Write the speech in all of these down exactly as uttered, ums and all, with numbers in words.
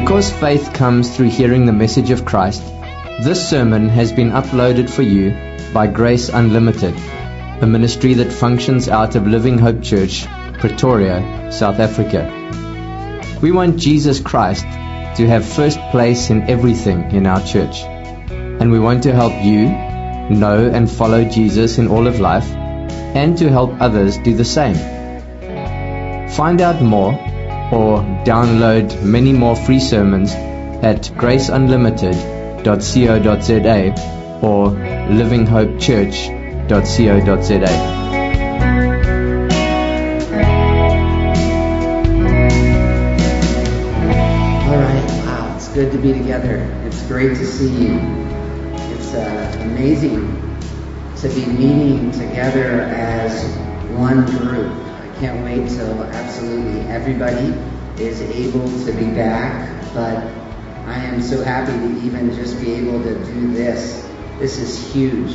Because faith comes through hearing the message of Christ, this sermon has been uploaded for you by Grace Unlimited, a ministry that functions out of Living Hope Church, Pretoria, South Africa. We want Jesus Christ to have first place in everything in our church, and we want to help you know and follow Jesus in all of life, and to help others do the same. Find out more or download many more free sermons at grace unlimited dot co dot za or living hope church dot co dot za. All right, wow, it's good to be together. It's great to see you. It's uh, amazing to be meeting together as one group. I can't wait till absolutely everybody is able to be back, but I am so happy to even just be able to do this. This is huge.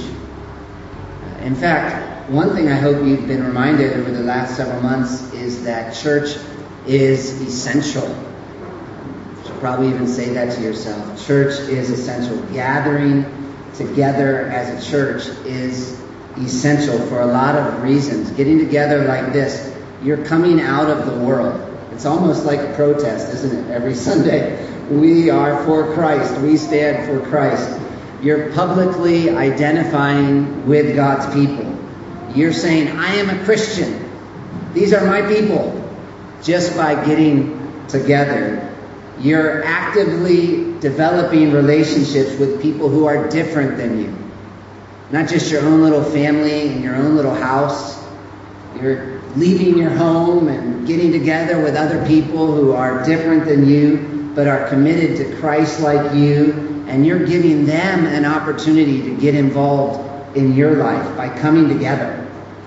In fact, one thing I hope you've been reminded over the last several months is that church is essential. You should probably even say that to yourself. Church is essential. Gathering together as a church is essential for a lot of reasons. Getting together like this, you're coming out of the world. It's almost like a protest, isn't it? Every Sunday, we are for Christ. We stand for Christ. You're publicly identifying with God's people. You're saying, I am a Christian. These are my people. Just by getting together, you're actively developing relationships with people who are different than you. Not just your own little family and your own little house. You're leaving your home and getting together with other people who are different than you, but are committed to Christ like you, and you're giving them an opportunity to get involved in your life by coming together.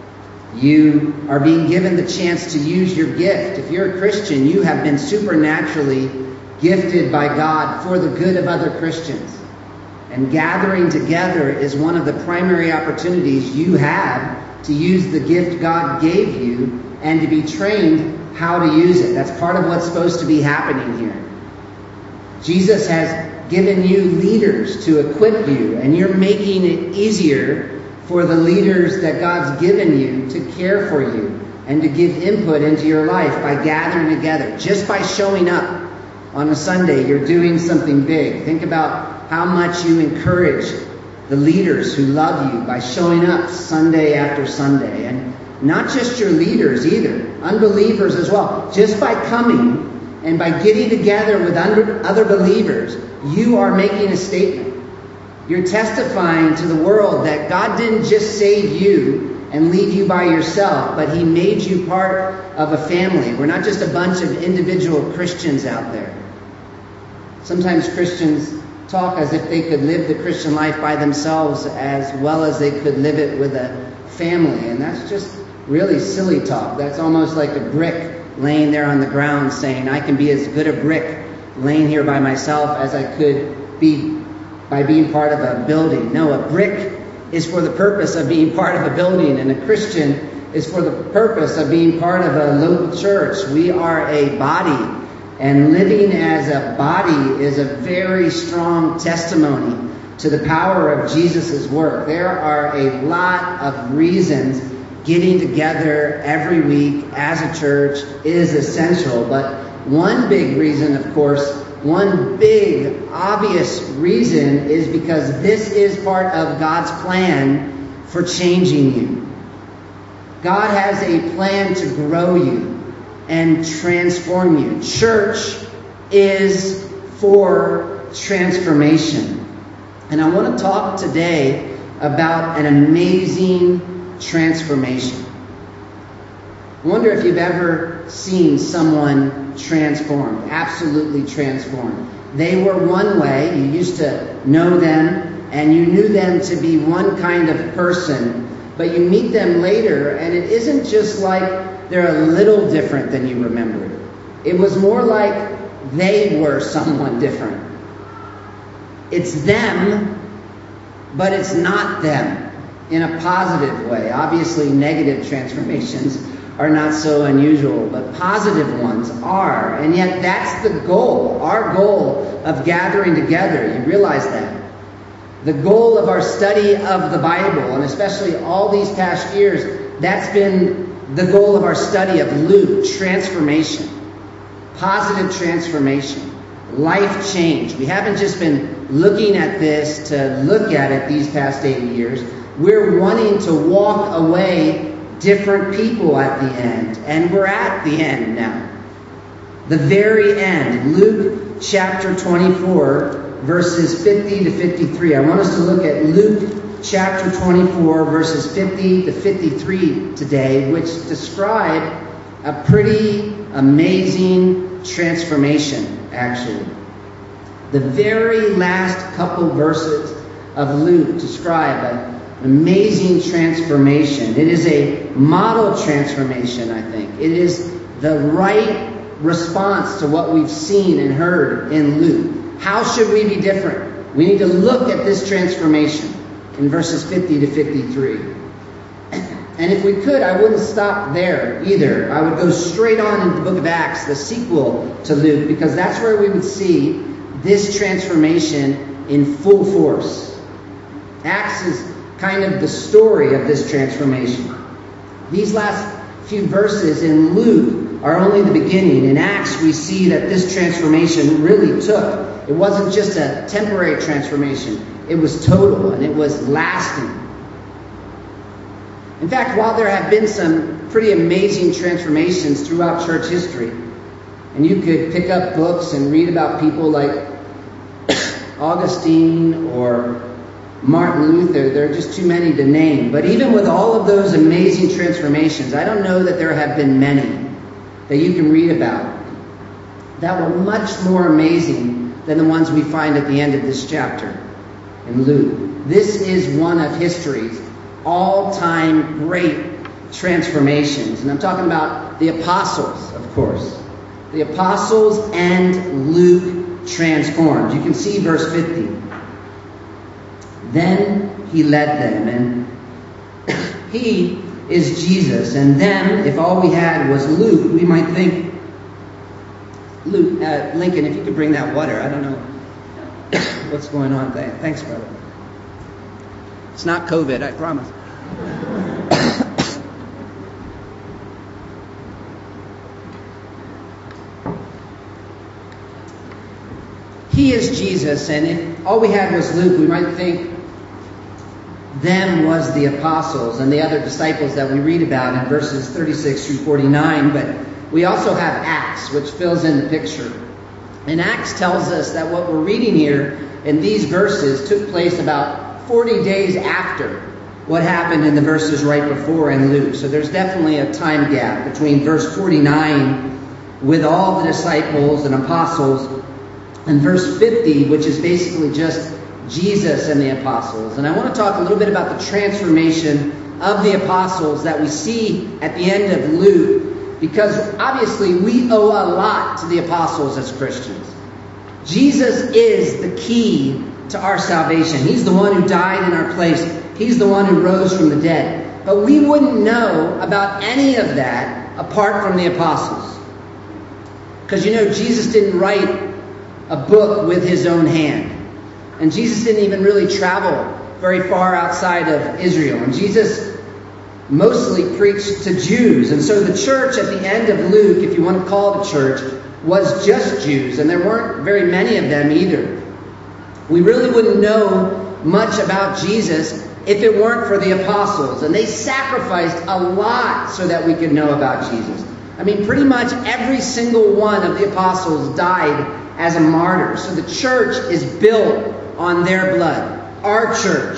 You are being given the chance to use your gift. If you're a Christian, you have been supernaturally gifted by God for the good of other Christians. And gathering together is one of the primary opportunities you have to use the gift God gave you and to be trained how to use it. That's part of what's supposed to be happening here. Jesus has given you leaders to equip you, and you're making it easier for the leaders that God's given you to care for you and to give input into your life by gathering together. Just by showing up on a Sunday, you're doing something big. Think about how much you encourage the leaders who love you by showing up Sunday after Sunday. And not just your leaders either, unbelievers as well. Just by coming and by getting together with other believers, you are making a statement. You're testifying to the world that God didn't just save you and leave you by yourself, but He made you part of a family. We're not just a bunch of individual Christians out there. Sometimes Christians talk as if they could live the Christian life by themselves as well as they could live it with a family. And that's just really silly talk. That's almost like a brick laying there on the ground saying, I can be as good a brick laying here by myself as I could be by being part of a building. No, a brick is for the purpose of being part of a building, and a Christian is for the purpose of being part of a local church. We are a body. And living as a body is a very strong testimony to the power of Jesus' work. There are a lot of reasons getting together every week as a church is essential. But one big reason, of course, one big obvious reason is because this is part of God's plan for changing you. God has a plan to grow you and transform you. Church is for transformation. And I want to talk today about an amazing transformation. I wonder if you've ever seen someone transformed, absolutely transformed. They were one way, you used to know them, and you knew them to be one kind of person, but you meet them later, and it isn't just like they're a little different than you remembered. It was more like they were someone different. It's them, but it's not them in a positive way. Obviously, negative transformations are not so unusual, but positive ones are. And yet that's the goal, our goal of gathering together. You realize that. The goal of our study of the Bible, and especially all these past years, that's been the goal of our study of Luke, transformation. Positive transformation. Life change. We haven't just been looking at this to look at it these past eight years. We're wanting to walk away different people at the end. And we're at the end now. The very end. Luke chapter twenty-four, verses fifty to fifty-three. I want us to look at Luke chapter twenty-four, verses fifty to fifty-three today, which describe a pretty amazing transformation, actually. The very last couple verses of Luke describe an amazing transformation. It is a model transformation, I think. It is the right response to what we've seen and heard in Luke. How should we be different? We need to look at this transformation in verses fifty to fifty-three. And if we could, I wouldn't stop there either. I would go straight on into the book of Acts, the sequel to Luke, because that's where we would see this transformation in full force. Acts is kind of the story of this transformation. These last few verses in Luke are only the beginning. In Acts, we see that this transformation really took. It wasn't just a temporary transformation. It was total, and it was lasting. In fact, while there have been some pretty amazing transformations throughout church history, and you could pick up books and read about people like Augustine or Martin Luther, there are just too many to name. But even with all of those amazing transformations, I don't know that there have been many that you can read about that were much more amazing than the ones we find at the end of this chapter in Luke. This is one of history's all-time great transformations. And I'm talking about the apostles, of course. The apostles and Luke transformed. You can see verse fifty. Then he led them, and he is Jesus. And them, if all we had was Luke, we might think, Luke, uh, Lincoln, if you could bring that water. I don't know what's going on. Thanks, brother. It's not COVID, I promise. He is Jesus, and if all we had was Luke, we might think them was the apostles and the other disciples that we read about in verses thirty-six through forty-nine, but we also have Acts, which fills in the picture. And Acts tells us that what we're reading here in these verses took place about forty days after what happened in the verses right before in Luke. So there's definitely a time gap between verse forty-nine with all the disciples and apostles and verse fifty, which is basically just Jesus and the apostles. And I want to talk a little bit about the transformation of the apostles that we see at the end of Luke, because obviously we owe a lot to the apostles as Christians. Jesus is the key to our salvation. He's the one who died in our place. He's the one who rose from the dead. But we wouldn't know about any of that apart from the apostles. Because you know, Jesus didn't write a book with his own hand. And Jesus didn't even really travel very far outside of Israel. And Jesus mostly preached to Jews. And so the church at the end of Luke, if you want to call it a church, was just Jews. And there weren't very many of them either. We really wouldn't know much about Jesus if it weren't for the apostles. And they sacrificed a lot so that we could know about Jesus. I mean, pretty much every single one of the apostles died as a martyr. So the church is built on their blood. Our church.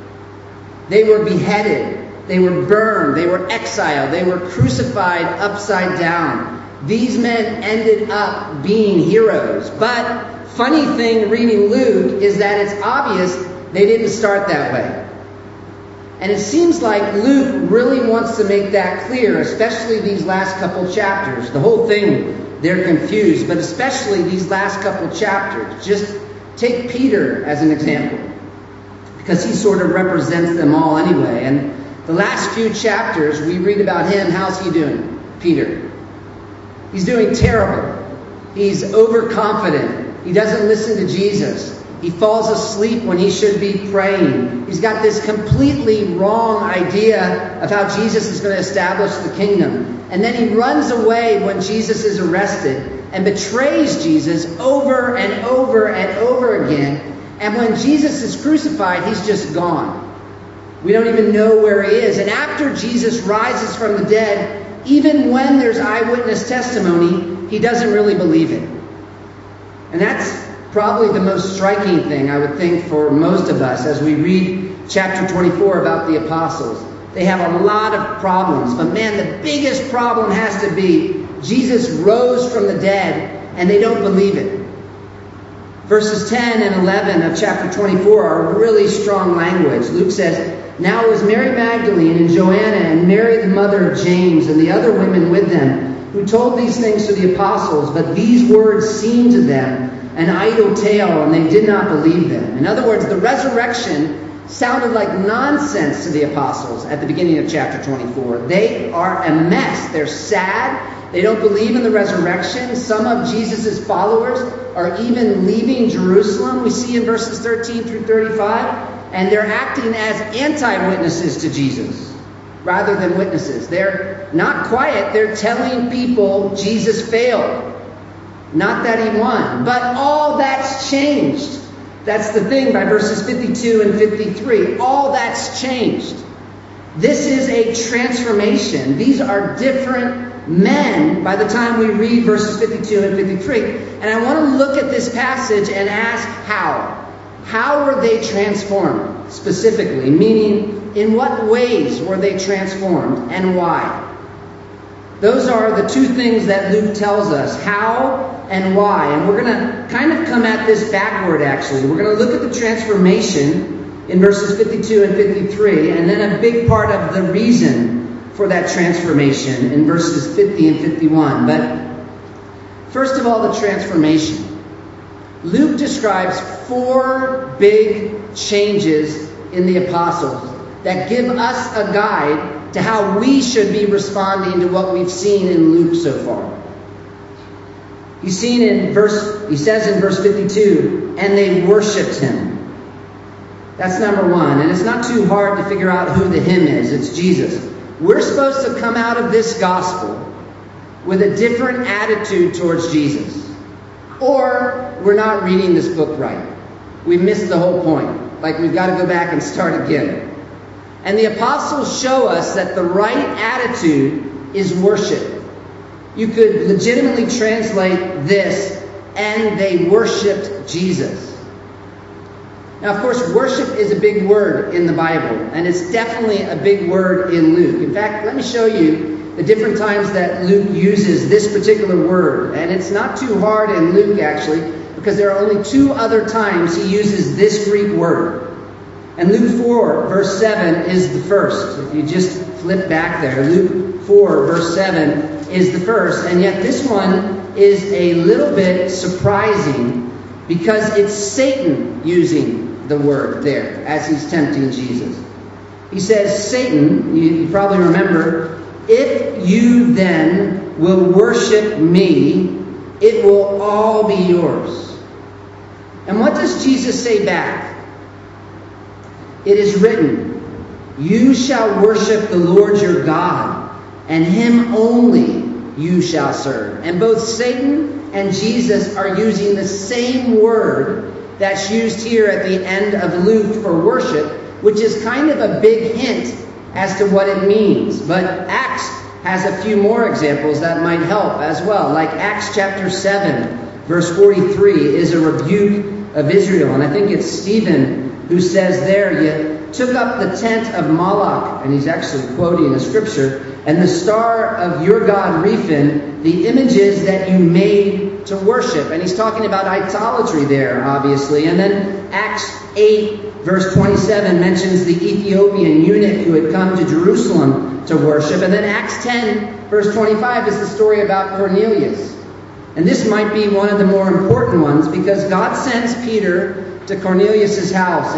They were beheaded. They were burned. They were exiled. They were crucified upside down. These men ended up being heroes. But funny thing reading Luke is that it's obvious they didn't start that way. And it seems like Luke really wants to make that clear, especially these last couple chapters. The whole thing, they're confused, but especially these last couple chapters. Just take Peter as an example, because he sort of represents them all anyway. And The last few chapters, we read about him. How's he doing? Peter. He's doing terrible. He's overconfident. He doesn't listen to Jesus. He falls asleep when he should be praying. He's got this completely wrong idea of how Jesus is going to establish the kingdom. And then he runs away when Jesus is arrested and betrays Jesus over and over and over again. And when Jesus is crucified, he's just gone. We don't even know where he is. And after Jesus rises from the dead, even when there's eyewitness testimony, he doesn't really believe it. And that's probably the most striking thing, I would think, for most of us as we read chapter twenty-four about the apostles. They have a lot of problems, but man, the biggest problem has to be Jesus rose from the dead, and they don't believe it. Verses ten and eleven of chapter twenty-four are really strong language. Luke says, "Now it was Mary Magdalene and Joanna and Mary the mother of James and the other women with them who told these things to the apostles, but these words seemed to them an idle tale, and they did not believe them." In other words, the resurrection sounded like nonsense to the apostles at the beginning of chapter twenty-four. They are a mess. They're sad. They don't believe in the resurrection. Some of Jesus' followers are even leaving Jerusalem. We see in verses thirteen through thirty-five. And they're acting as anti-witnesses to Jesus rather than witnesses. They're not quiet. They're telling people Jesus failed. Not that he won. But all that's changed. That's the thing by verses fifty-two and fifty-three. All that's changed. This is a transformation. These are different men by the time we read verses fifty-two and fifty-three. And I want to look at this passage and ask how. How were they transformed specifically? Meaning, in what ways were they transformed and why? Those are the two things that Luke tells us, how and why. And we're going to kind of come at this backward, actually. We're going to look at the transformation in verses fifty-two and fifty-three, and then a big part of the reason for that transformation in verses fifty and fifty-one. But first of all, the transformation. Luke describes four big changes in the apostles that give us a guide to how we should be responding to what we've seen in Luke so far. He's seen in verse, he says in verse fifty-two, and they worshipped him. That's number one. And it's not too hard to figure out who the him is. It's Jesus. We're supposed to come out of this gospel with a different attitude towards Jesus. Or we're not reading this book right. We missed the whole point. Like we've got to go back and start again. And the apostles show us that the right attitude is worship. You could legitimately translate this, and they worshipped Jesus. Now, of course, worship is a big word in the Bible, and it's definitely a big word in Luke. In fact, let me show you the different times that Luke uses this particular word. And it's not too hard in Luke, actually, because there are only two other times he uses this Greek word. And Luke four, verse seven is the first. If you just flip back there, Luke four, verse seven is the first. And yet this one is a little bit surprising because it's Satan using the word there as he's tempting Jesus. He says, Satan, you, you probably remember, if you then will worship me, it will all be yours. And what does Jesus say back? It is written, you shall worship the Lord your God, and him only you shall serve. And both Satan and Jesus are using the same word that's used here at the end of Luke for worship, which is kind of a big hint as to what it means. But Acts has a few more examples that might help as well. Like Acts chapter seven, verse forty-three is a rebuke of Israel. And I think it's Stephen who says there, you took up the tent of Moloch, and he's actually quoting a scripture, and the star of your god Rephan, the images that you made to worship. And he's talking about idolatry there, obviously. And then Acts eight, verse twenty-seven mentions the Ethiopian eunuch who had come to Jerusalem to worship. And then Acts ten, verse twenty-five is the story about Cornelius. And this might be one of the more important ones because God sends Peter to Cornelius' house. And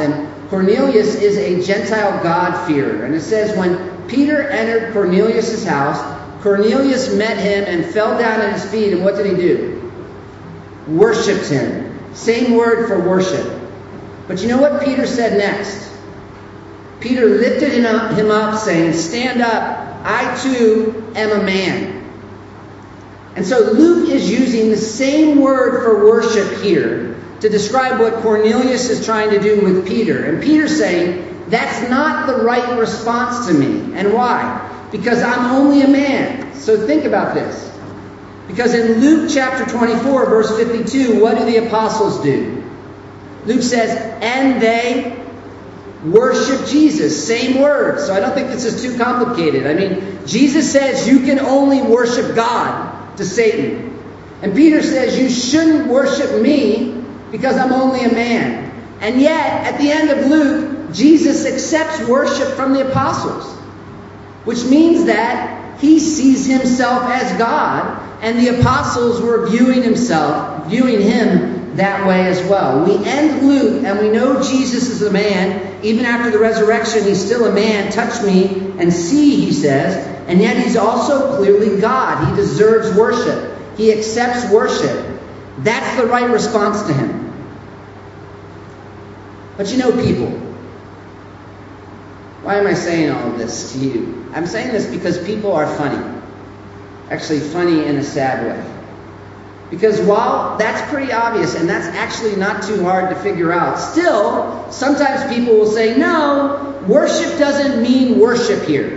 Cornelius is a Gentile God-fearer. And it says, when Peter entered Cornelius' house, Cornelius met him and fell down at his feet. And what did he do? Worshipped him. Same word for worship. But you know what Peter said next? Peter lifted him up, him up saying, stand up, I too am a man. And so Luke is using the same word for worship here to describe what Cornelius is trying to do with Peter. And Peter's saying, that's not the right response to me. And why? Because I'm only a man. So think about this. Because in Luke chapter twenty-four, verse fifty-two, what do the apostles do? Luke says, and they worship Jesus. Same word. So I don't think this is too complicated. I mean, Jesus says you can only worship God to Satan. And Peter says you shouldn't worship me because I'm only a man. And yet, at the end of Luke, Jesus accepts worship from the apostles, which means that he sees himself as God, and the apostles were viewing himself, viewing him that way as well. We end Luke, and we know Jesus is a man. Even after the resurrection, he's still a man. Touch me and see, he says. And yet he's also clearly God. He deserves worship. He accepts worship. That's the right response to him. But you know, people, why am I saying all of this to you? I'm saying this because people are funny. Actually, funny in a sad way. Because while that's pretty obvious, and that's actually not too hard to figure out, still, sometimes people will say, no, worship doesn't mean worship here.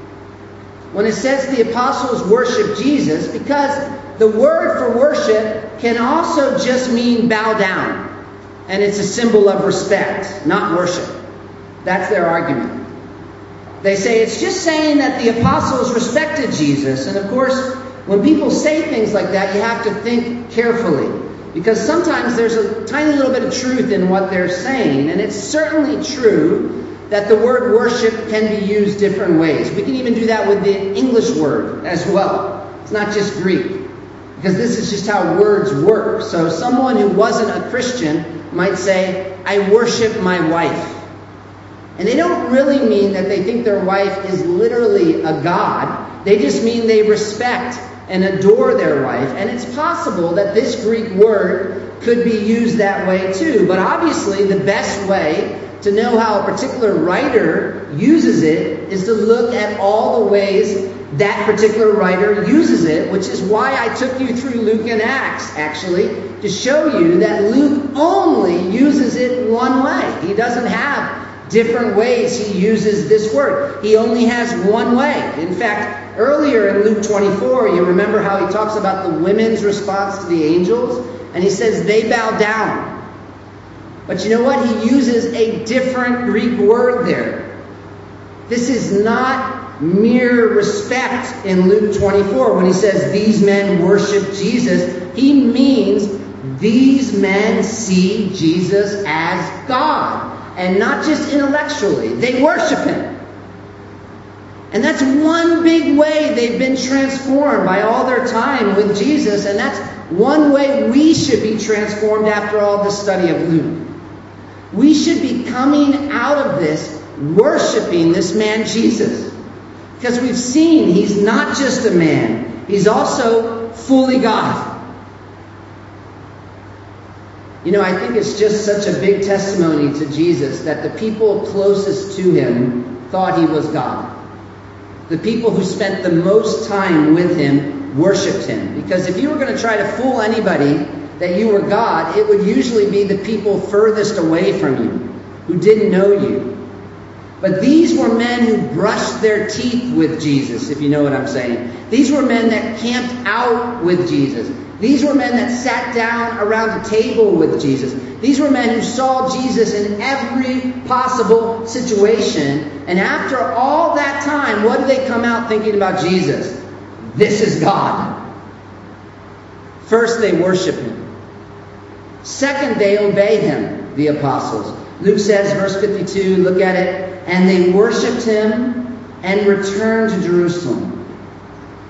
When it says the apostles worship Jesus, because the word for worship can also just mean bow down. And it's a symbol of respect, not worship. That's their argument. They say it's just saying that the apostles respected Jesus. And of course, when people say things like that, you have to think carefully. Because sometimes there's a tiny little bit of truth in what they're saying. And it's certainly true that the word worship can be used different ways. We can even do that with the English word as well. It's not just Greek. Because this is just how words work. So someone who wasn't a Christian might say, I worship my wife. And they don't really mean that they think their wife is literally a god. They just mean they respect and adore their wife. And it's possible that this Greek word could be used that way too. But obviously the best way to know how a particular writer uses it is to look at all the ways that particular writer uses it, which is why I took you through Luke and Acts, actually, to show you that Luke only uses it one way. He doesn't have different ways he uses this word. He only has one way. In fact, earlier in Luke twenty-four, you remember how he talks about the women's response to the angels? And he says they bow down. But you know what? He uses a different Greek word there. This is not mere respect in Luke twenty-four when he says these men worship Jesus. He means these men see Jesus as God. And not just intellectually. They worship him. And that's one big way they've been transformed by all their time with Jesus. And that's one way we should be transformed after all this study of Luke. We should be coming out of this worshiping this man Jesus. Because we've seen he's not just a man. He's also fully God. You know, I think it's just such a big testimony to Jesus that the people closest to him thought he was God. The people who spent the most time with him worshipped him. Because if you were going to try to fool anybody that you were God, it would usually be the people furthest away from you, who didn't know you. But these were men who brushed their teeth with Jesus, if you know what I'm saying. These were men that camped out with Jesus. These were men that sat down around the table with Jesus. These were men who saw Jesus in every possible situation. And after all that time, what do they come out thinking about Jesus? This is God. First, they worship him. Second, they obey him, the apostles. Luke says, verse fifty-two, look at it. And they worshipped him and returned to Jerusalem.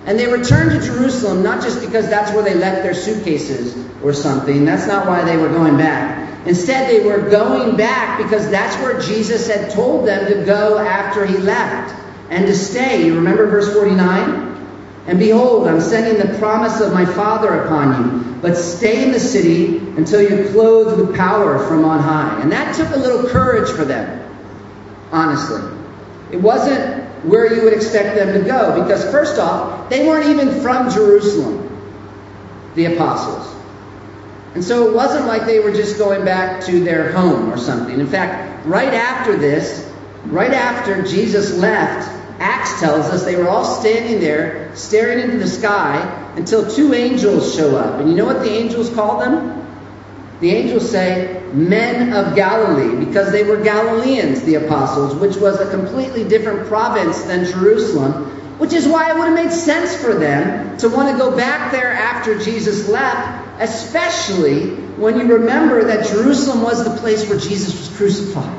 And they returned to Jerusalem not just because that's where they left their suitcases or something. That's not why they were going back. Instead, they were going back because that's where Jesus had told them to go after he left and to stay. You remember verse forty-nine? And behold, I'm sending the promise of my Father upon you. But stay in the city until you're clothed with power from on high. And that took a little courage for them, honestly. It wasn't where you would expect them to go. Because first off, they weren't even from Jerusalem, the apostles. And so it wasn't like they were just going back to their home or something. In fact, right after this, right after Jesus left, Acts tells us they were all standing there staring into the sky until two angels show up. And you know what the angels call them? The angels say, men of Galilee, because they were Galileans, the apostles, which was a completely different province than Jerusalem, which is why it would have made sense for them to want to go back there after Jesus left, especially when you remember that Jerusalem was the place where Jesus was crucified.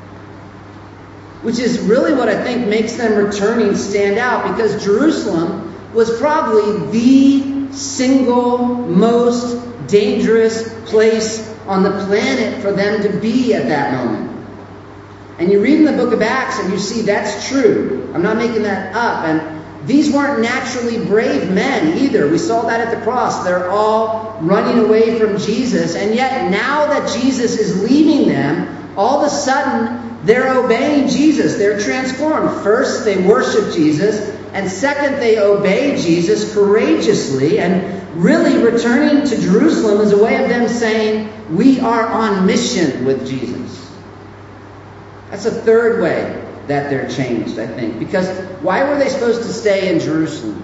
Which is really what I think makes them returning stand out, because Jerusalem was probably the single most dangerous place on the planet for them to be at that moment. And you read in the book of Acts and you see that's true. I'm not making that up. And these weren't naturally brave men either. We saw that at the cross. They're all running away from Jesus. And yet now that Jesus is leaving them, all of a sudden they're obeying Jesus. They're transformed. First, they worship Jesus. And second, they obey Jesus courageously. And really returning to Jerusalem is a way of them saying, we are on mission with Jesus. That's a third way that they're changed, I think. Because why were they supposed to stay in Jerusalem?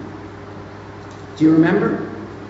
Do you remember?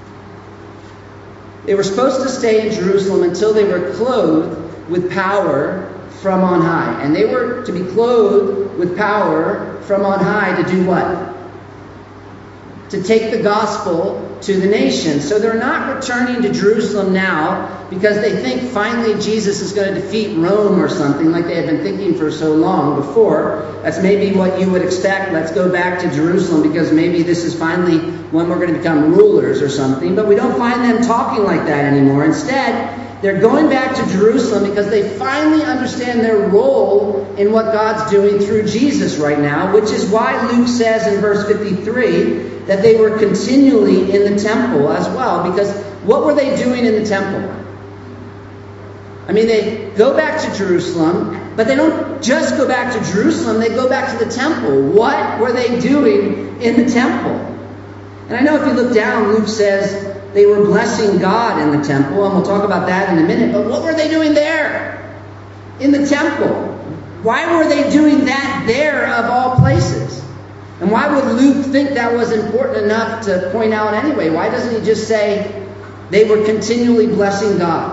They were supposed to stay in Jerusalem until they were clothed with power from on high. And they were to be clothed with power from on high to do what? To take the gospel to the nations. So they're not returning to Jerusalem now because they think finally Jesus is going to defeat Rome or something like they had been thinking for so long before. That's maybe what you would expect. Let's go back to Jerusalem because maybe this is finally when we're going to become rulers or something. But we don't find them talking like that anymore. Instead, they're going back to Jerusalem because they finally understand their role in what God's doing through Jesus right now, which is why Luke says in verse fifty-three that they were continually in the temple as well. Because what were they doing in the temple? I mean, they go back to Jerusalem, but they don't just go back to Jerusalem, they go back to the temple. What were they doing in the temple? And I know if you look down, Luke says they were blessing God in the temple, and we'll talk about that in a minute. But what were they doing there? In the temple. Why were they doing that there of all places? And why would Luke think that was important enough to point out anyway? Why doesn't he just say they were continually blessing God?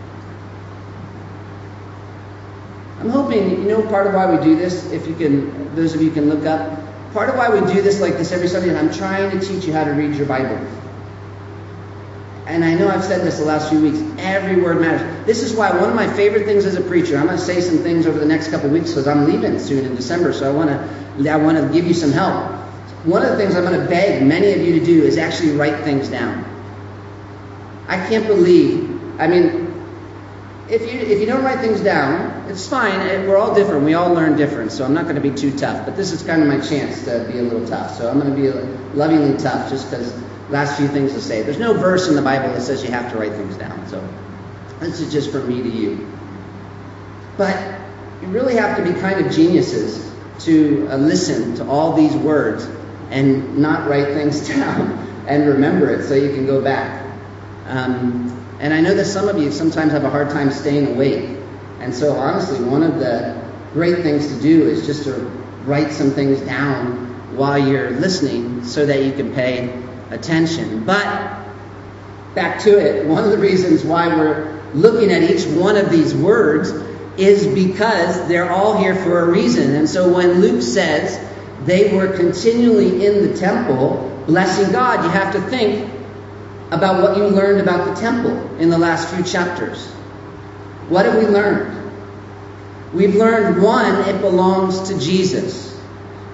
I'm hoping, you know, part of why we do this, if you can, those of you can look up, part of why we do this like this every Sunday, and I'm trying to teach you how to read your Bible. And I know I've said this the last few weeks, every word matters. This is why one of my favorite things as a preacher, I'm going to say some things over the next couple of weeks because I'm leaving soon in December, so I want to I want to give you some help. One of the things I'm going to beg many of you to do is actually write things down. I can't believe, I mean, if you if you don't write things down, it's fine. We're all different. We all learn different, so I'm not going to be too tough. But this is kind of my chance to be a little tough. So I'm going to be lovingly tough just because last few things to say. There's no verse in the Bible that says you have to write things down. So this is just from me to you. But you really have to be kind of geniuses to uh, listen to all these words and not write things down and remember it so you can go back. Um, and I know that some of you sometimes have a hard time staying awake. And so honestly, one of the great things to do is just to write some things down while you're listening so that you can pay attention. But back to it, one of the reasons why we're looking at each one of these words is because they're all here for a reason. And so when Luke says they were continually in the temple blessing God, you have to think about what you learned about the temple in the last few chapters. What have we learned? We've learned, one, it belongs to Jesus.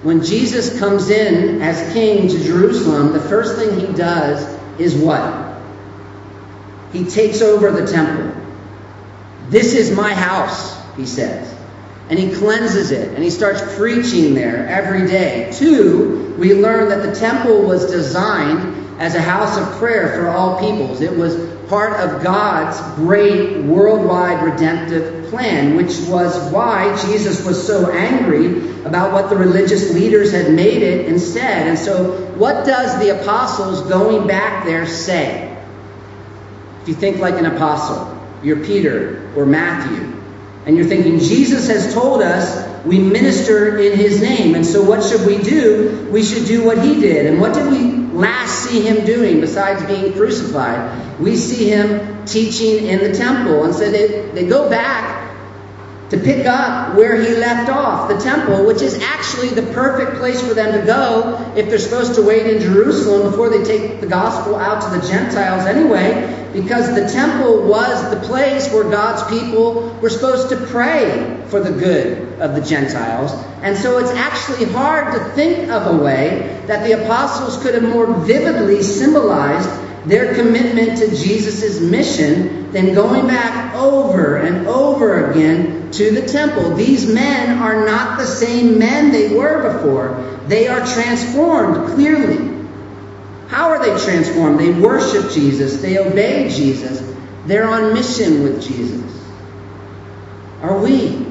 When Jesus comes in as king to Jerusalem, the first thing he does is what? He takes over the temple. This is my house, he says. And he cleanses it, and he starts preaching there every day. Two, we learn that the temple was designed as a house of prayer for all peoples. It was part of God's great worldwide redemptive plan, which was why Jesus was so angry about what the religious leaders had made it instead. And so what does the apostles going back there say? If you think like an apostle, you're Peter or Matthew, and you're thinking, Jesus has told us we minister in his name, and so what should we do? We should do what he did. And what did we last see him doing besides being crucified? We see him teaching in the temple. And so they, they go back to pick up where he left off, the temple, which is actually the perfect place for them to go if they're supposed to wait in Jerusalem before they take the gospel out to the Gentiles anyway, because the temple was the place where God's people were supposed to pray for the good of the Gentiles. And so it's actually hard to think of a way that the apostles could have more vividly symbolized their commitment to Jesus' mission than going back over and over again to the temple. These men are not the same men they were before. They are transformed, clearly. How are they transformed? They worship Jesus. They obey Jesus. They're on mission with Jesus. Are we?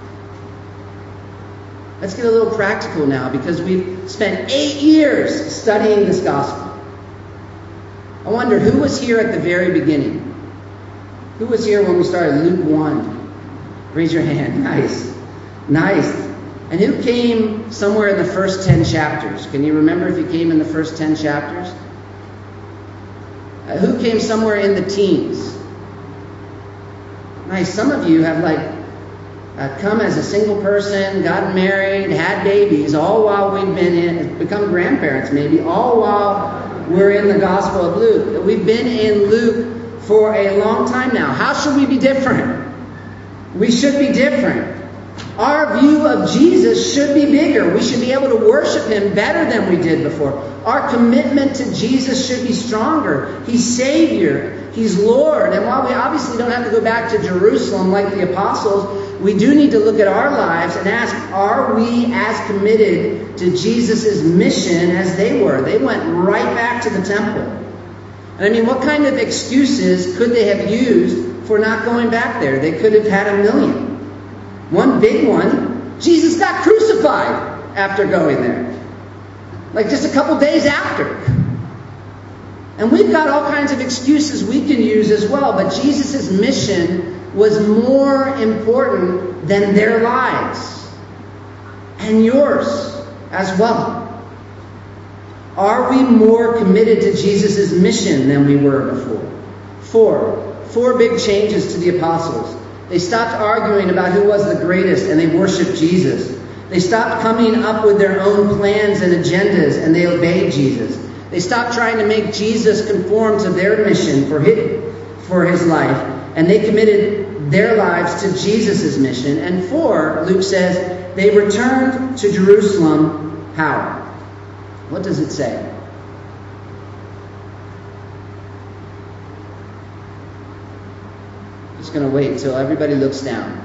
Let's get a little practical now, because we've spent eight years studying this gospel. I wonder, who was here at the very beginning? Who was here when we started Luke one? Raise your hand. Nice. Nice. And who came somewhere in the first ten chapters? Can you remember if you came in the first ten chapters? Uh, who came somewhere in the teens? Nice. Some of you have like uh, come as a single person, gotten married, had babies, all while we've been in, become grandparents maybe, all while we're in the Gospel of Luke. We've been in Luke for a long time now. How should we be different? We should be different. Our view of Jesus should be bigger. We should be able to worship him better than we did before. Our commitment to Jesus should be stronger. He's Savior. He's Lord. And while we obviously don't have to go back to Jerusalem like the apostles, we do need to look at our lives and ask, are we as committed to Jesus' mission as they were? They went right back to the temple. And I mean, what kind of excuses could they have used for not going back there? They could have had a million. One big one, Jesus got crucified after going there. Like just a couple days after. And we've got all kinds of excuses we can use as well, but Jesus' mission was more important than their lives. And yours as well. Are we more committed to Jesus' mission than we were before? Four. Four big changes to the apostles. They stopped arguing about who was the greatest, and they worshiped Jesus. They stopped coming up with their own plans and agendas, and they obeyed Jesus. They stopped trying to make Jesus conform to their mission for his, for his life, and they committed their lives to Jesus' mission. And four, Luke says, they returned to Jerusalem. How? What does it say? Just going to wait until everybody looks down.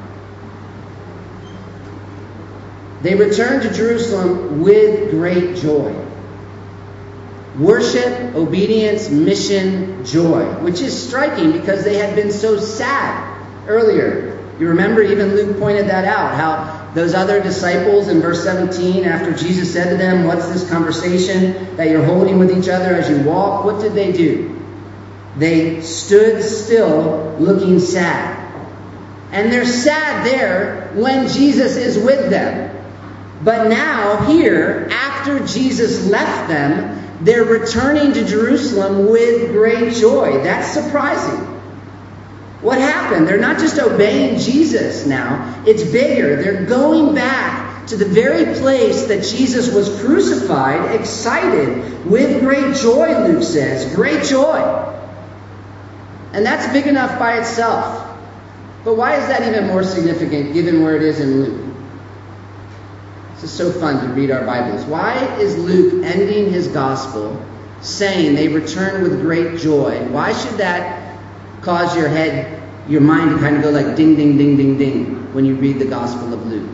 They returned to Jerusalem with great joy. Worship, obedience, mission, joy. Which is striking because they had been so sad earlier. You remember even Luke pointed that out. How those other disciples in verse seventeen, after Jesus said to them, what's this conversation that you're holding with each other as you walk? What did they do? They stood still looking sad. And they're sad there when Jesus is with them. But now here, after Jesus left them, they're returning to Jerusalem with great joy. That's surprising. What happened? They're not just obeying Jesus now. It's bigger. They're going back to the very place that Jesus was crucified, excited, with great joy, Luke says. Great joy. And that's big enough by itself. But why is that even more significant given where it is in Luke? This is so fun to read our Bibles. Why is Luke ending his gospel saying they return with great joy? Why should that cause your head, your mind to kind of go like ding, ding, ding, ding, ding when you read the Gospel of Luke?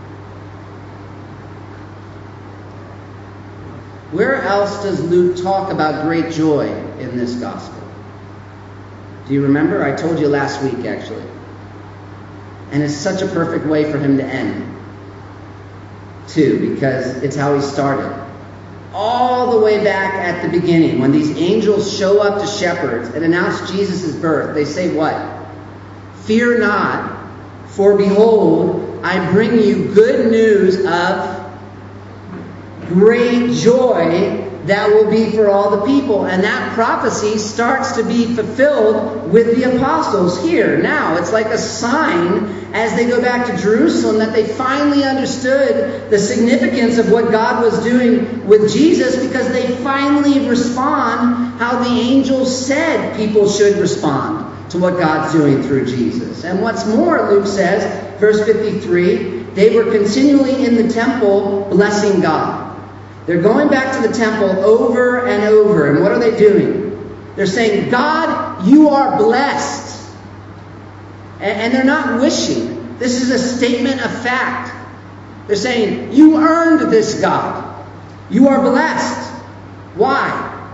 Where else does Luke talk about great joy in this Gospel? Do you remember? I told you last week, actually. And it's such a perfect way for him to end, too, because it's how he started. All the way back at the beginning, when these angels show up to shepherds and announce Jesus' birth, they say what? Fear not, for behold, I bring you good news of great joy that will be for all the people. And that prophecy starts to be fulfilled with the apostles here. Now, it's like a sign as they go back to Jerusalem that they finally understood the significance of what God was doing with Jesus, because they finally respond how the angels said people should respond to what God's doing through Jesus. And what's more, Luke says, verse fifty-three, they were continually in the temple blessing God. They're going back to the temple over and over. And what are they doing? They're saying, God, you are blessed. And, and they're not wishing. This is a statement of fact. They're saying, you earned this, God. You are blessed. Why?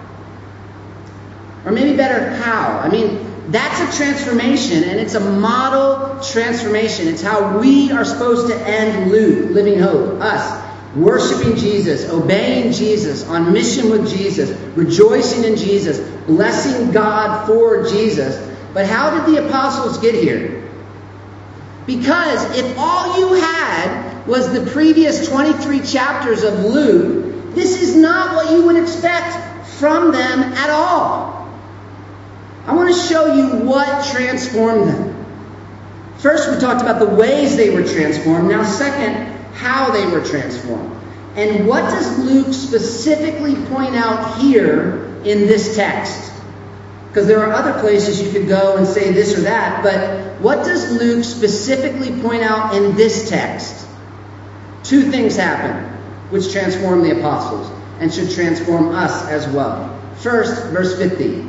Or maybe better, how? I mean, that's a transformation, and it's a model transformation. It's how we are supposed to end Luke, Living Hope, us. Worshiping Jesus, obeying Jesus, on mission with Jesus, rejoicing in Jesus, blessing God for Jesus. But how did the apostles get here? Because if all you had was the previous twenty-three chapters of Luke, this is not what you would expect from them at all. I want to show you what transformed them. First, we talked about the ways they were transformed. Now, second, how they were transformed. And what does Luke specifically point out here in this text? Because there are other places you could go and say this or that, but what does Luke specifically point out in this text? Two things happen which transform the apostles and should transform us as well. First, verse fifty.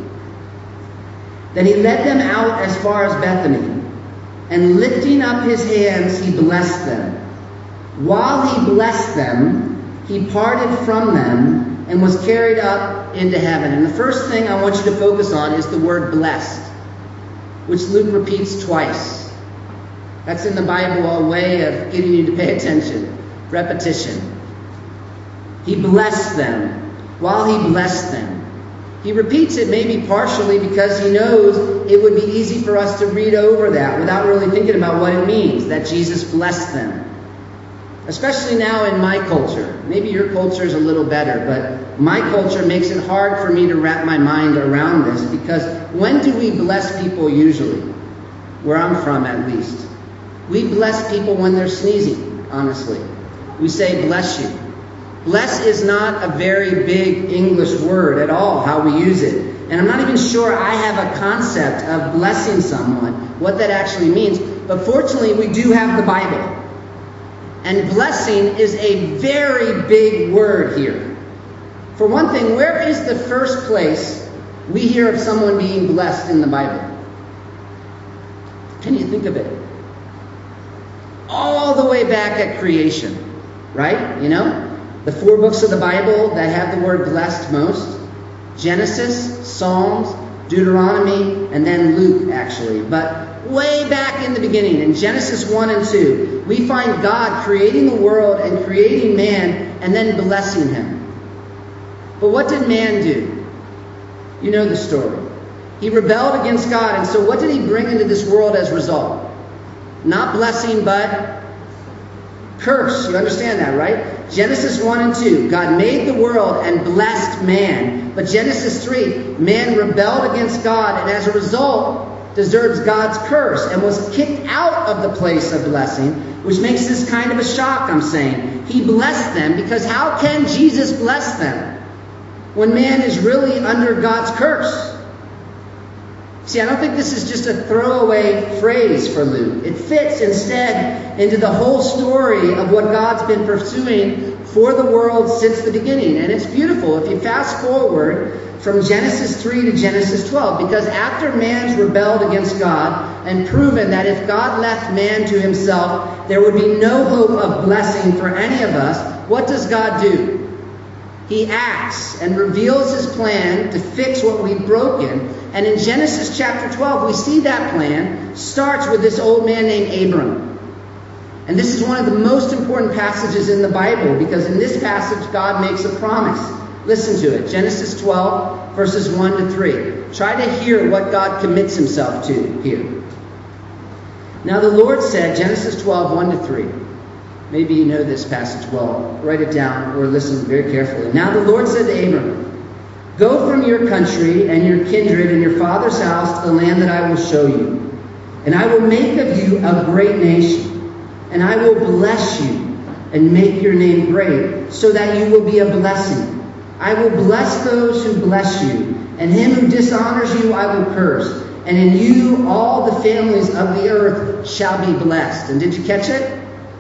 Then he led them out as far as Bethany, and lifting up his hands, he blessed them. While he blessed them, he parted from them and was carried up into heaven. And the first thing I want you to focus on is the word blessed, which Luke repeats twice. That's in the Bible a way of getting you to pay attention. Repetition. He blessed them. While he blessed them. He repeats it maybe partially because he knows it would be easy for us to read over that without really thinking about what it means, that Jesus blessed them. Especially now in my culture. Maybe your culture is a little better, but my culture makes it hard for me to wrap my mind around this, because when do we bless people usually? Where I'm from, at least. We bless people when they're sneezing, honestly. We say, bless you. Bless is not a very big English word at all, how we use it. And I'm not even sure I have a concept of blessing someone, what that actually means. But fortunately, we do have the Bible. And blessing is a very big word here. For one thing, where is the first place we hear of someone being blessed in the Bible? Can you think of it? All the way back at creation, right? You know? The four books of the Bible that have the word blessed most. Genesis, Psalms, Deuteronomy, and then Luke, actually. But way back in the beginning, in Genesis one and two, we find God creating the world and creating man and then blessing him. But what did man do? You know the story. He rebelled against God, and so what did he bring into this world as a result? Not blessing, but curse. You understand that, right? Genesis one and two, God made the world and blessed man. But Genesis three, man rebelled against God, and as a result deserves God's curse and was kicked out of the place of blessing, which makes this kind of a shock, I'm saying. He blessed them, because how can Jesus bless them when man is really under God's curse? See, I don't think this is just a throwaway phrase for Luke. It fits instead into the whole story of what God's been pursuing for the world since the beginning. And it's beautiful if you fast forward from Genesis three to Genesis twelve, because after man's rebelled against God and proven that if God left man to himself, there would be no hope of blessing for any of us, what does God do? He acts and reveals his plan to fix what we've broken. And in Genesis chapter twelve, we see that plan starts with this old man named Abram. And this is one of the most important passages in the Bible, because in this passage, God makes a promise. Listen to it. Genesis twelve, verses one to three. Try to hear what God commits himself to here. Now the Lord said, Genesis twelve, one to three. Maybe you know this passage well. Write it down or listen very carefully. Now the Lord said to Abram, go from your country and your kindred and your father's house to the land that I will show you. And I will make of you a great nation. And I will bless you and make your name great, so that you will be a blessing. I will bless those who bless you, and him who dishonors you I will curse. And in you all the families of the earth shall be blessed. And did you catch it?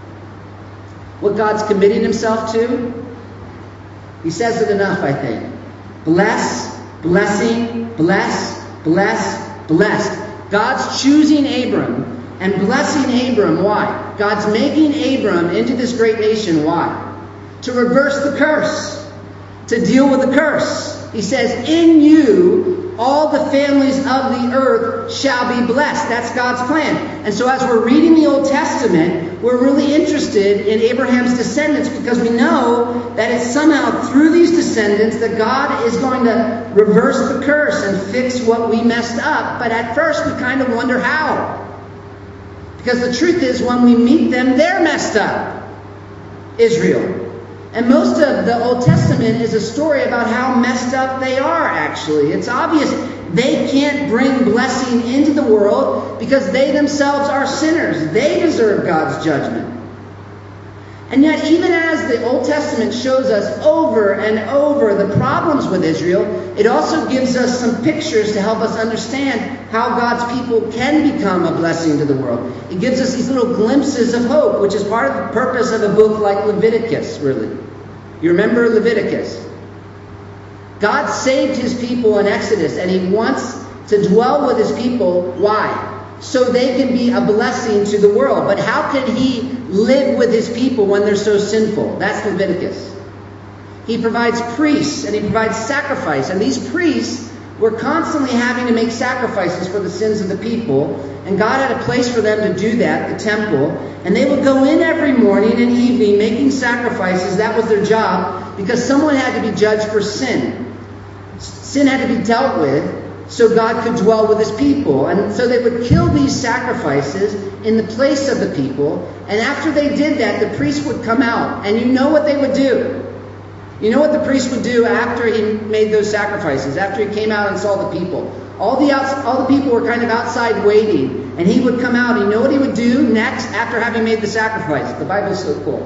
What God's committing himself to? He says it enough, I think. Bless, blessing, bless, bless, blessed. God's choosing Abram and blessing Abram. Why? God's making Abram into this great nation. Why? To reverse the curse. To deal with the curse. He says, in you, all the families of the earth shall be blessed. That's God's plan. And so as we're reading the Old Testament, we're really interested in Abraham's descendants, because we know that it's somehow through these descendants that God is going to reverse the curse and fix what we messed up. But at first we kind of wonder how. Because the truth is, when we meet them, they're messed up. Israel. And most of the Old Testament is a story about how messed up they are, actually. It's obvious they can't bring blessing into the world because they themselves are sinners. They deserve God's judgment. And yet, even as the Old Testament shows us over and over the problems with Israel, it also gives us some pictures to help us understand how God's people can become a blessing to the world. It gives us these little glimpses of hope, which is part of the purpose of a book like Leviticus, really. You remember Leviticus? God saved his people in Exodus, and he wants to dwell with his people. Why? So they can be a blessing to the world. But how can he live with his people when they're so sinful? That's Leviticus. He provides priests and he provides sacrifice. And these priests were constantly having to make sacrifices for the sins of the people. And God had a place for them to do that, the temple. And they would go in every morning and evening making sacrifices. That was their job, because someone had to be judged for sin. Sin had to be dealt with so God could dwell with his people. And so they would kill these sacrifices in the place of the people. And after they did that, the priest would come out. And you know what they would do. You know what the priest would do after he made those sacrifices, after he came out and saw the people. All the outs- all the people were kind of outside waiting. And he would come out. And you know what he would do next after having made the sacrifice? The Bible's so cool.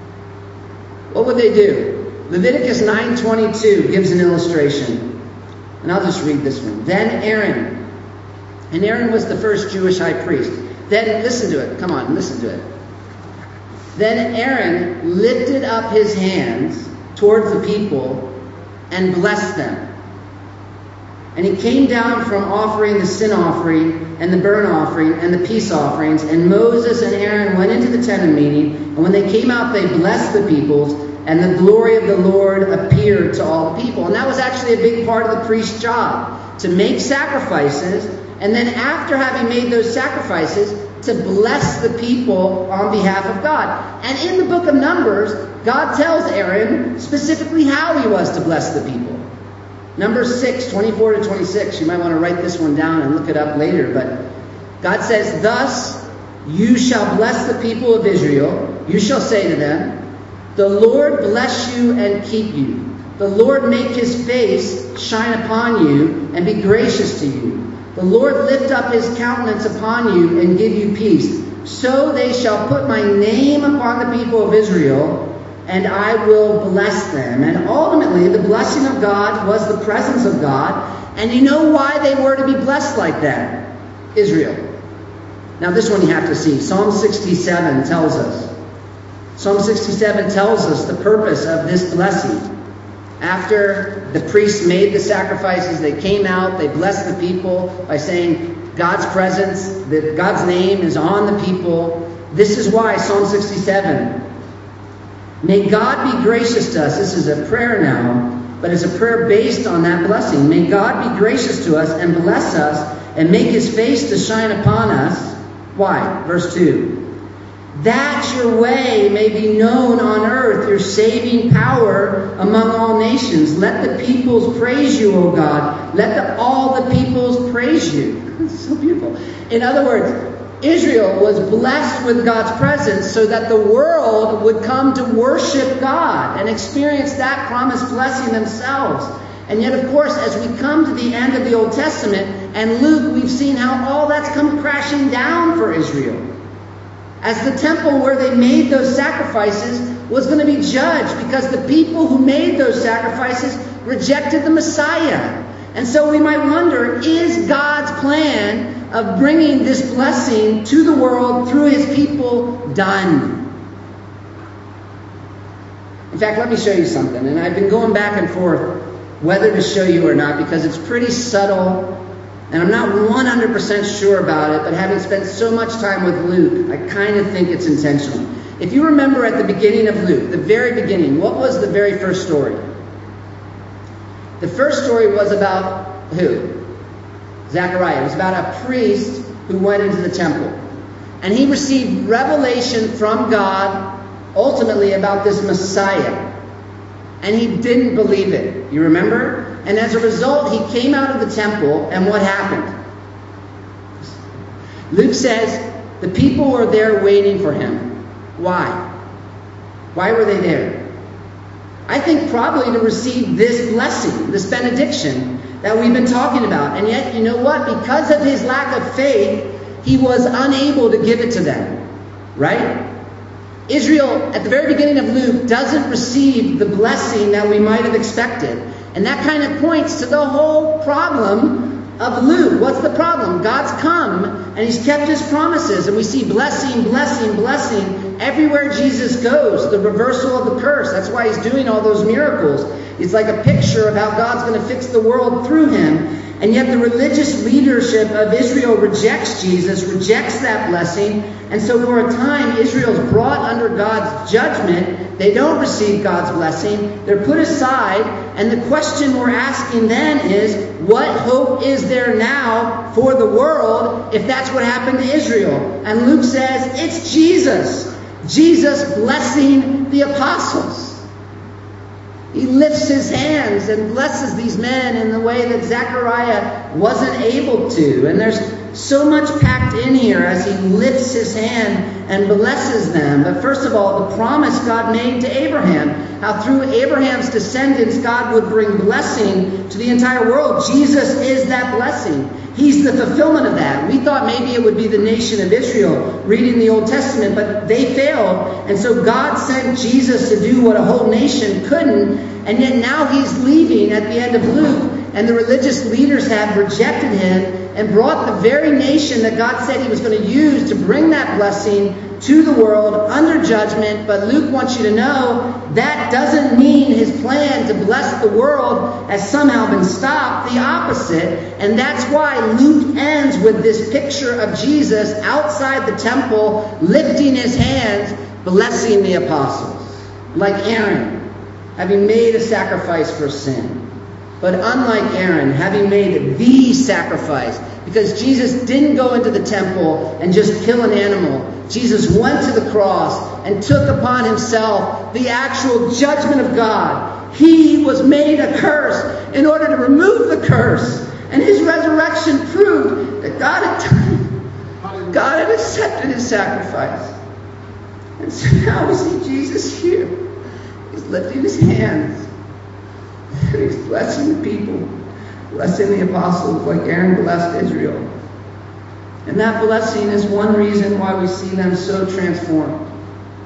What would they do? Leviticus nine twenty-two gives an illustration. And I'll just read this one. Then Aaron. And Aaron was the first Jewish high priest. Then, listen to it. Come on, listen to it. Then Aaron lifted up his hands towards the people and blessed them. And he came down from offering the sin offering and the burnt offering and the peace offerings. And Moses and Aaron went into the tent of meeting. And when they came out, they blessed the peoples. And the glory of the Lord appeared to all the people. And that was actually a big part of the priest's job, to make sacrifices. And then after having made those sacrifices, to bless the people on behalf of God. And in the book of Numbers, God tells Aaron specifically how he was to bless the people. Numbers six, twenty-four to twenty-six. You might want to write this one down and look it up later. But God says, thus you shall bless the people of Israel. You shall say to them, the Lord bless you and keep you. The Lord make his face shine upon you and be gracious to you. The Lord lift up his countenance upon you and give you peace. So they shall put my name upon the people of Israel, and I will bless them. And ultimately, the blessing of God was the presence of God. And you know why they were to be blessed like that? Israel. Now this one you have to see. Psalm sixty-seven tells us. Psalm sixty-seven tells us the purpose of this blessing. After the priests made the sacrifices, they came out, they blessed the people by saying God's presence, that God's name is on the people. This is why Psalm sixty-seven. May God be gracious to us. This is a prayer now. But it's a prayer based on that blessing. May God be gracious to us and bless us and make his face to shine upon us. Why? Verse two. That your way may be known on earth, your saving power among all nations. Let the peoples praise you, O God. Let the, all the peoples praise you. It's so beautiful. In other words, Israel was blessed with God's presence so that the world would come to worship God and experience that promised blessing themselves. And yet, of course, as we come to the end of the Old Testament and Luke, we've seen how all that's come crashing down for Israel. As the temple where they made those sacrifices was going to be judged because the people who made those sacrifices rejected the Messiah. And so we might wonder, is God's plan of bringing this blessing to the world through his people done? In fact, let me show you something. And I've been going back and forth whether to show you or not because it's pretty subtle. And I'm not one hundred percent sure about it, but having spent so much time with Luke, I kind of think it's intentional. If you remember at the beginning of Luke, the very beginning, what was the very first story? The first story was about who? Zechariah. It was about a priest who went into the temple. And he received revelation from God, ultimately about this Messiah. And he didn't believe it. You remember? And as a result, he came out of the temple, and what happened? Luke says the people were there waiting for him. Why? Why were they there? I think probably to receive this blessing, this benediction that we've been talking about. And yet, you know what? Because of his lack of faith, he was unable to give it to them. Right? Israel, at the very beginning of Luke, doesn't receive the blessing that we might have expected. And that kind of points to the whole problem of Luke. What's the problem? God's come and he's kept his promises. And we see blessing, blessing, blessing everywhere Jesus goes. The reversal of the curse. That's why he's doing all those miracles. It's like a picture of how God's going to fix the world through him. And yet the religious leadership of Israel rejects Jesus, rejects that blessing. And so for a time, Israel's brought under God's judgment. They don't receive God's blessing. They're put aside. And the question we're asking then is, what hope is there now for the world if that's what happened to Israel? And Luke says, it's Jesus. Jesus blessing the apostles. He lifts his hands and blesses these men in the way that Zechariah wasn't able to. And there's so much packed in here as he lifts his hand and blesses them. But first of all, the promise God made to Abraham, how through Abraham's descendants God would bring blessing to the entire world. Jesus is that blessing. He's the fulfillment of that. We thought maybe it would be the nation of Israel reading the Old Testament, but they failed. And so God sent Jesus to do what a whole nation couldn't. And yet now he's leaving at the end of Luke, and the religious leaders have rejected him and brought the very nation that God said he was going to use to bring that blessing to the world under judgment. But Luke wants you to know that doesn't mean his plan to bless the world has somehow been stopped. The opposite. And that's why Luke ends with this picture of Jesus outside the temple, lifting his hands, blessing the apostles. Like Aaron, having made a sacrifice for sin. But unlike Aaron, having made the sacrifice, because Jesus didn't go into the temple and just kill an animal. Jesus went to the cross and took upon himself the actual judgment of God. He was made a curse in order to remove the curse. And his resurrection proved that God had done, God had accepted his sacrifice. And so now we see Jesus here. He's lifting his hands. And he's blessing the people, blessing the apostles like Aaron blessed Israel. And that blessing is one reason why we see them so transformed.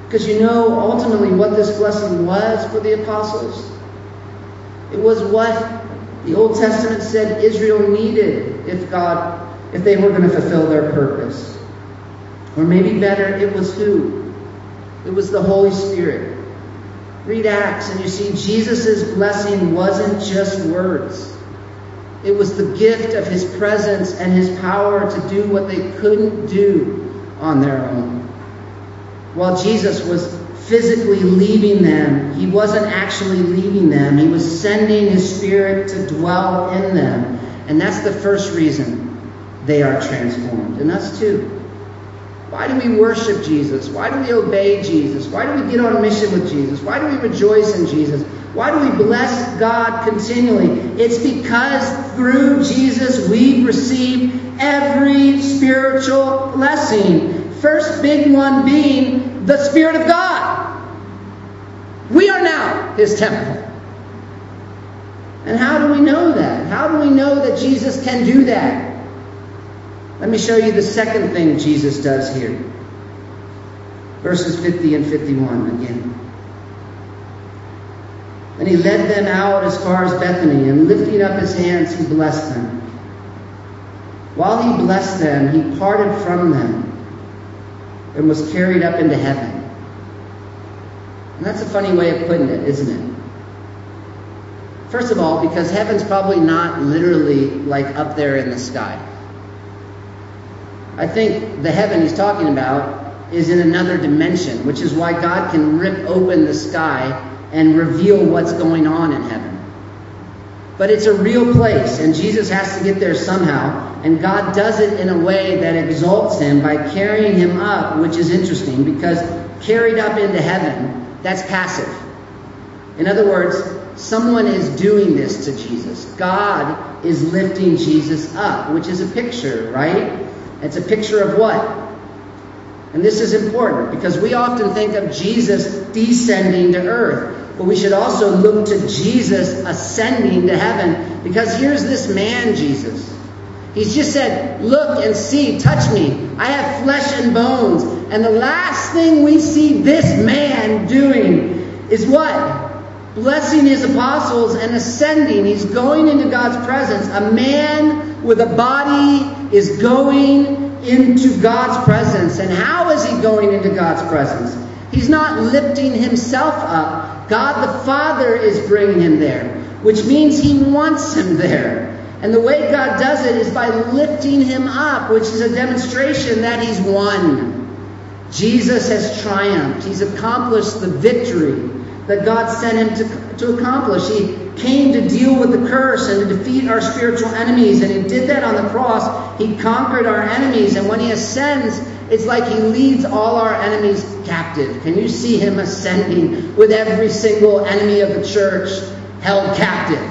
Because you know ultimately what this blessing was for the apostles? It was what the Old Testament said Israel needed if God, if they were going to fulfill their purpose. Or maybe better, it was who? It was the Holy Spirit. Read Acts and you see Jesus' blessing wasn't just words. It was the gift of His presence and His power to do what they couldn't do on their own. While Jesus was physically leaving them, He wasn't actually leaving them. He was sending His Spirit to dwell in them. And that's the first reason they are transformed. And us too. Why do we worship Jesus? Why do we obey Jesus? Why do we get on mission with Jesus? Why do we rejoice in Jesus? Why do we bless God continually? It's because through Jesus we've received every spiritual blessing. First big one being the Spirit of God. We are now His temple. And how do we know that? How do we know that Jesus can do that? Let me show you the second thing Jesus does here. Verses fifty and fifty-one again. And He led them out as far as Bethany, and lifting up His hands, He blessed them. While He blessed them, He parted from them and was carried up into heaven. And that's a funny way of putting it, isn't it? First of all, because heaven's probably not literally like up there in the sky. I think the heaven He's talking about is in another dimension, which is why God can rip open the sky and reveal what's going on in heaven. But it's a real place, and Jesus has to get there somehow, and God does it in a way that exalts Him by carrying Him up, which is interesting, because carried up into heaven, that's passive. In other words, someone is doing this to Jesus. God is lifting Jesus up, which is a picture, right? It's a picture of what? And this is important because we often think of Jesus descending to earth. But we should also look to Jesus ascending to heaven. Because here's this man, Jesus. He's just said, look and see, touch me. I have flesh and bones. And the last thing we see this man doing is what? Blessing His apostles and ascending. He's going into God's presence. A man with a body is going into God's presence. And how is He going into God's presence? He's not lifting Himself up. God the Father is bringing Him there, which means He wants Him there. And the way God does it is by lifting Him up, which is a demonstration that He's won. Jesus has triumphed. He's accomplished the victory that God sent Him to, to accomplish. He came to deal with the curse and to defeat our spiritual enemies. And He did that on the cross. He conquered our enemies. And when He ascends, it's like He leads all our enemies captive. Can you see Him ascending with every single enemy of the church held captive?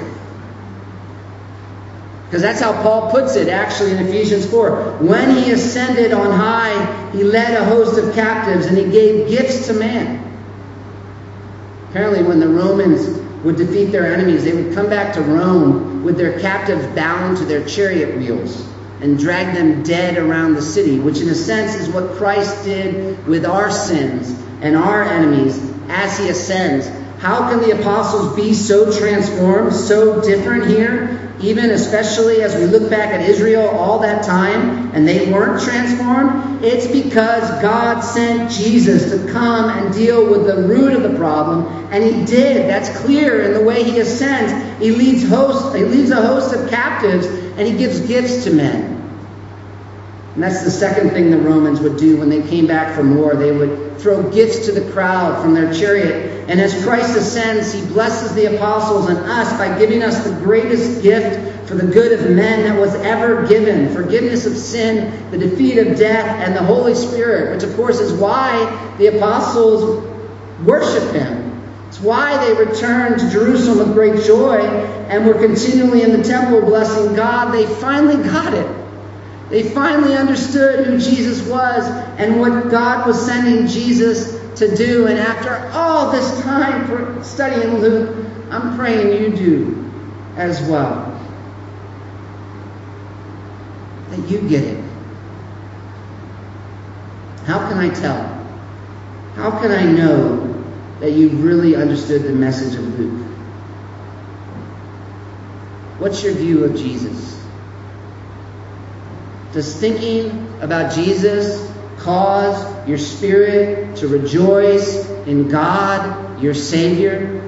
Because that's how Paul puts it actually in Ephesians four. When He ascended on high, He led a host of captives and He gave gifts to man. Apparently when the Romans would defeat their enemies, they would come back to Rome with their captives bound to their chariot wheels and drag them dead around the city, which in a sense is what Christ did with our sins and our enemies as He ascends. How can the apostles be so transformed, so different here? Even especially as we look back at Israel all that time and they weren't transformed? It's because God sent Jesus to come and deal with the root of the problem. And He did. That's clear in the way He ascends. He leads hosts, He leads a host of captives and He gives gifts to men. And that's the second thing the Romans would do when they came back from war. They would throw gifts to the crowd from their chariot. And as Christ ascends, He blesses the apostles and us by giving us the greatest gift for the good of men that was ever given. Forgiveness of sin, the defeat of death, and the Holy Spirit, which of course is why the apostles worship Him. It's why they returned to Jerusalem with great joy and were continually in the temple blessing God. They finally got it. They finally understood who Jesus was and what God was sending Jesus to do. And after all this time for studying Luke, I'm praying you do as well. That you get it. How can I tell? How can I know that you really understood the message of Luke? What's your view of Jesus? Does thinking about Jesus cause your spirit to rejoice in God, your Savior?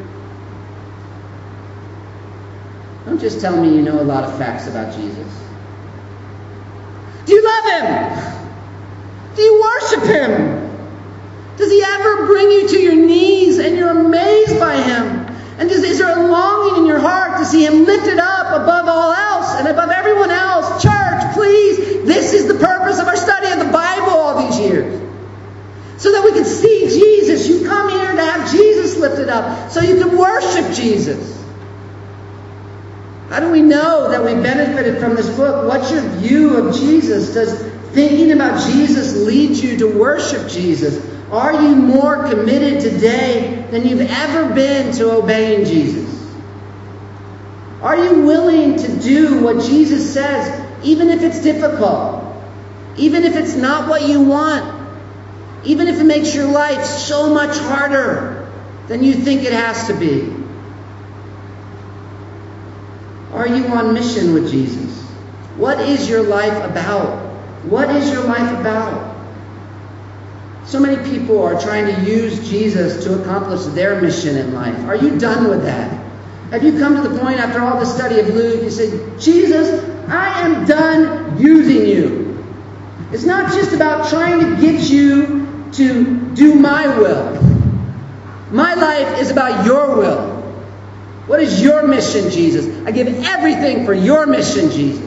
Don't just tell me you know a lot of facts about Jesus. Do you love Him? Do you worship Him? Does He ever bring you to your knees and you're amazed by Him? And does, is there a longing in your heart to see Him lifted up above all else and above everyone else? Church, please, this is the purpose of our study of the Bible all these years. So that we can see Jesus. You come here to have Jesus lifted up so you can worship Jesus. How do we know that we benefited from this book? What's your view of Jesus? Does thinking about Jesus lead you to worship Jesus? Are you more committed today than you've ever been to obeying Jesus? Are you willing to do what Jesus says, even if it's difficult? Even if it's not what you want? Even if it makes your life so much harder than you think it has to be? Are you on mission with Jesus? What is your life about? What is your life about? So many people are trying to use Jesus to accomplish their mission in life. Are you done with that? Have you come to the point after all the study of Luke, you say, Jesus, I am done using you. It's not just about trying to get you to do my will. My life is about your will. What is your mission, Jesus? I give everything for your mission, Jesus.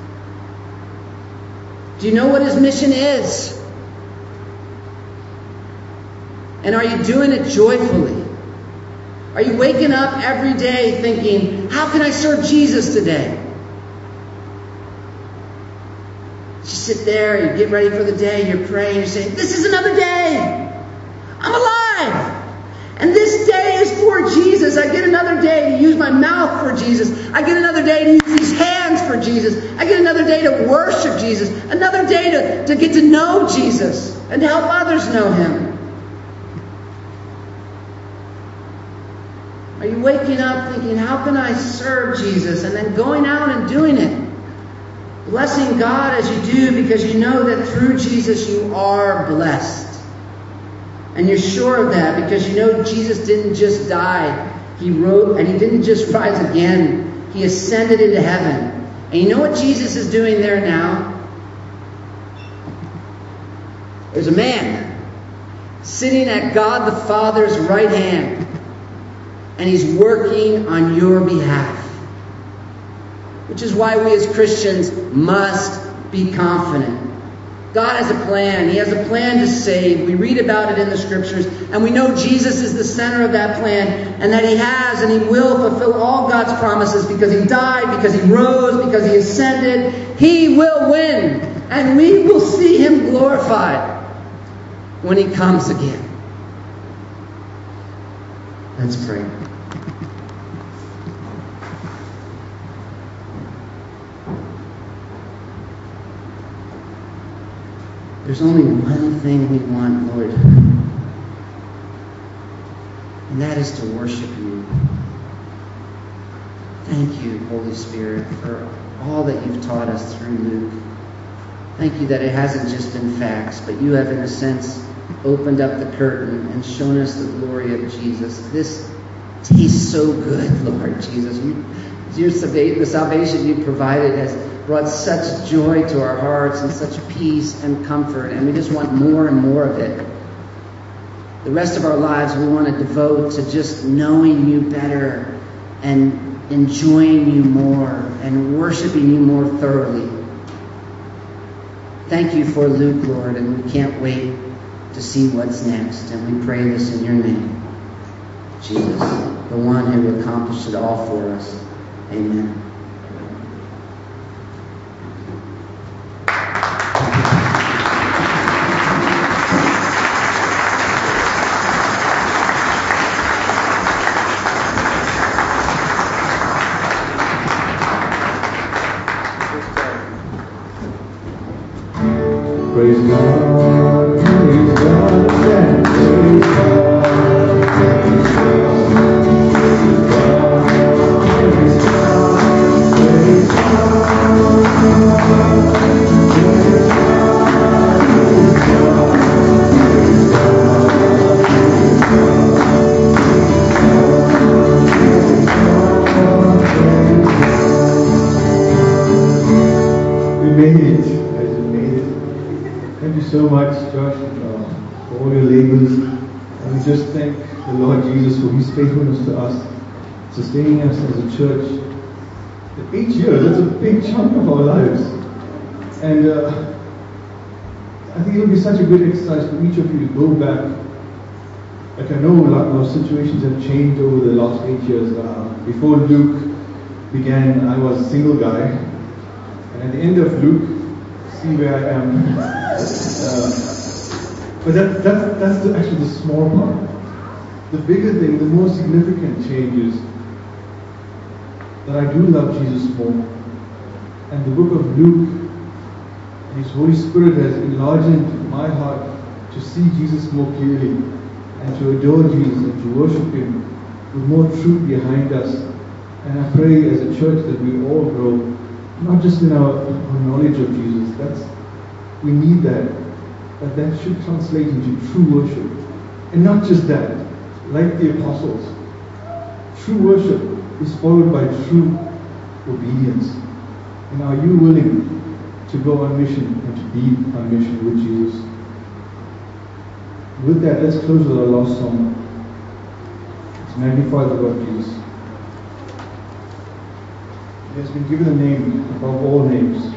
Do you know what His mission is? And are you doing it joyfully? Are you waking up every day thinking, how can I serve Jesus today? You sit there, you get ready for the day, you're praying, you're saying, this is another day. I'm alive. And this day is for Jesus. I get another day to use my mouth for Jesus. I get another day to use these hands for Jesus. I get another day to worship Jesus. Another day to, to get to know Jesus and to help others know Him. Are you waking up thinking, how can I serve Jesus? And then going out and doing it. Blessing God as you do because you know that through Jesus you are blessed. And you're sure of that because you know Jesus didn't just die. He rose, and He didn't just rise again. He ascended into heaven. And you know what Jesus is doing there now? There's a man sitting at God the Father's right hand. And He's working on your behalf. Which is why we as Christians must be confident. God has a plan. He has a plan to save. We read about it in the Scriptures. And we know Jesus is the center of that plan. And that He has and He will fulfill all God's promises because He died, because He rose, because He ascended. He will win. And we will see Him glorified when He comes again. Let's pray. There's only one thing we want, Lord. And that is to worship You. Thank You, Holy Spirit, for all that You've taught us through Luke. Thank You that it hasn't just been facts, but You have, in a sense, opened up the curtain and shown us the glory of Jesus. This tastes so good, Lord Jesus. You, your, the salvation You provided has brought such joy to our hearts and such peace and comfort, and we just want more and more of it. The rest of our lives we want to devote to just knowing You better and enjoying You more and worshiping You more thoroughly. Thank You for Luke, Lord, and we can't wait to see what's next, and we pray this in Your name, Jesus, the one who accomplished it all for us. Amen. Praise God, praise God, and praise so much, Josh, uh, for all your labors. And we just thank the Lord Jesus for His faithfulness to us, sustaining us as a church. Eight years, that's a big chunk of our lives. And uh, I think it'll be such a good exercise for each of you to go back. Like I know a lot of situations have changed over the last eight years. Uh, before Luke began, I was a single guy. And at the end of Luke, see where I am. uh, but that, that's, that's the, actually the small part. The bigger thing, the more significant change is that I do love Jesus more. And the book of Luke, His Holy Spirit has enlarged my heart to see Jesus more clearly and to adore Jesus and to worship Him with more truth behind us. And I pray as a church that we all grow, not just in our, our knowledge of Jesus. That's we need that, but that should translate into true worship. And not just that, like the apostles, true worship is followed by true obedience. And are you willing to go on mission and to be on mission with Jesus? With that, let's close with our last song. Let's magnify the Lord Jesus. He has been given a name above all names,